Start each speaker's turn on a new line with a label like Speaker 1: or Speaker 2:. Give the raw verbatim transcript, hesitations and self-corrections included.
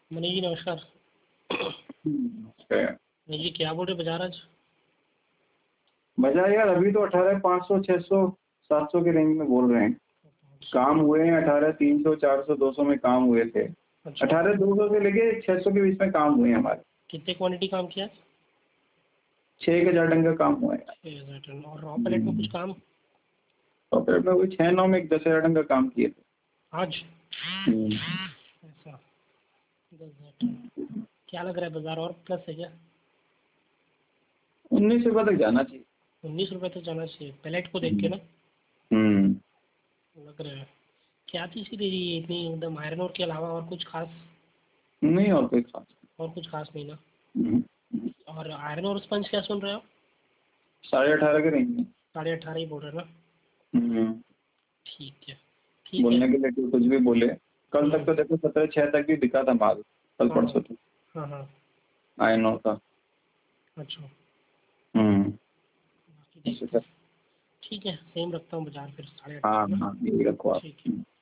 Speaker 1: मनीष जी नमस्कार।
Speaker 2: नमस्कार।
Speaker 1: मनीष जी क्या बोल रहे बाजार आज?
Speaker 2: बाजार यार अभी तो अठारह पाँच सौ छह सौ सात सौ के रेंज में बोल रहे हैं। काम हुए हैं अठारह तीन सौ चार सौ दो सौ में काम हुए थे।
Speaker 1: अच्छा,
Speaker 2: अठारह दो सौ से लेके छह सौ के बीच में काम हुए हैं हमारे।
Speaker 1: कितने क्वांटिटी काम किया?
Speaker 2: छह एक हजार टन का काम हुआ है।
Speaker 1: छः हजार टन। और रॉ पैलेट में कुछ काम
Speaker 2: तो फिर में वही छह नौ में एक दस हजार टन का काम किए थे।
Speaker 1: आज?
Speaker 2: हम्म।
Speaker 1: ऐसा दस हजार टन। क्या लग रहा है बाजार और प्लस है क्या?
Speaker 2: उन्नीस रुपये तक जाना चाहिए।
Speaker 1: उन्नीस रुपये तो जाना चाहिए पैलेट को देख के ना।
Speaker 2: हम्म।
Speaker 1: लग रहा है। क्या चीज़ की दे रही है इतनी एकदम आयरन और के अलावा और कुछ खास?
Speaker 2: नहीं और कोई खास
Speaker 1: और कुछ खास नहीं ना।
Speaker 2: हम्म।
Speaker 1: और आयरन और स्पंज क्या सुन रहे हो?
Speaker 2: साढ़े अठारह के रेंज में।
Speaker 1: साढ़े अठारह ही बोल रहे हो ना।
Speaker 2: हम्म।
Speaker 1: ठीक है ठीक है।
Speaker 2: बोलने के लिए तो कुछ भी बोले। कल तक
Speaker 1: हम्म,
Speaker 2: तो देखो सत्रह छह तक भी बिका था माल। कल
Speaker 1: हाँ
Speaker 2: परसों तक
Speaker 1: हाँ हाँ।
Speaker 2: आयनों का।
Speaker 1: अच्छा,
Speaker 2: हम्म।
Speaker 1: बाकी
Speaker 2: ऐसे
Speaker 1: देखते
Speaker 2: कर।
Speaker 1: हैं। ठीक है, सेम रखता हूँ बाजार फिर साढ़े
Speaker 2: हाँ
Speaker 1: अठारह ना।
Speaker 2: हाँ यही रखो आप।
Speaker 1: ठीक है।